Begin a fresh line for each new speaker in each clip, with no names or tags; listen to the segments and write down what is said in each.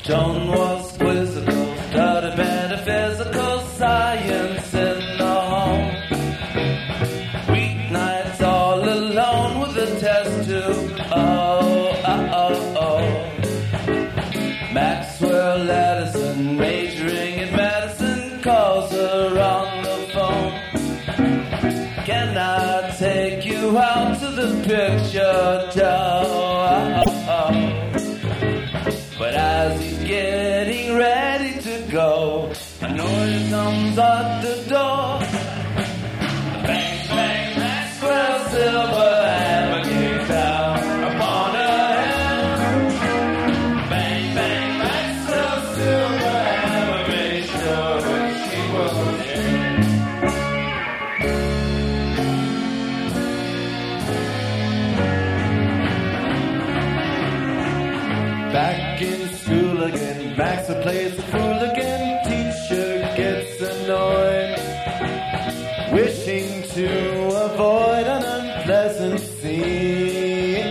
Joan was quizzical, studied metaphysical science in the home. Weeknights all alone with a test tube. Maxwell Edison, majoring in medicine, calls her on the phone. Can I take you out to the picture show? But as he's getting ready to go, a noise comes at the door. Bang, bang, Maxwell Silverhammer came down upon her head. Bang, bang, Maxwell Silverhammer made sure that she was dead. Back in school again, Maxwell plays the fool again. Teacher gets annoyed, wishing to avoid an unpleasant scene.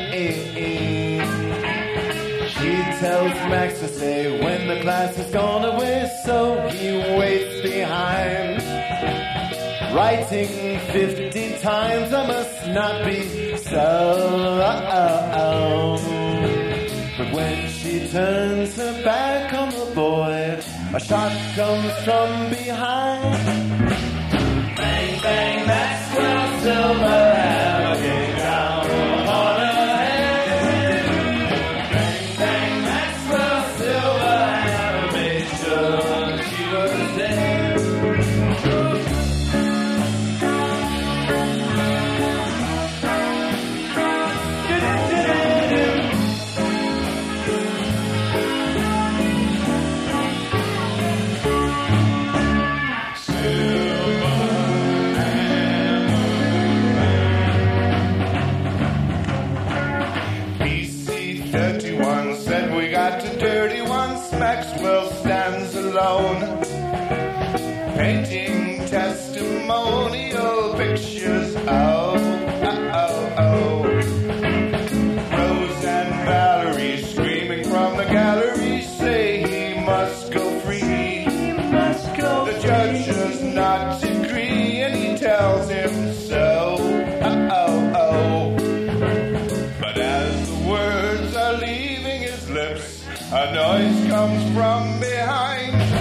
She tells Max to stay when the class has gone away, so he waits behind, writing 50 times, I must not be so. But when she turns her back on the boy, a shot comes from behind. Bang, bang, Maxwell Silverhammer came down upon her head. Bang, bang, Maxwell Silverhammer made sure she was dead. Said we got to dirty once. Maxwell stands alone, painting testimonial pictures. Rose and Valerie screaming from the gallery say he must go free. The judge does not agree and he tells him so. But as the words are leaving his lips, a noise comes from behind.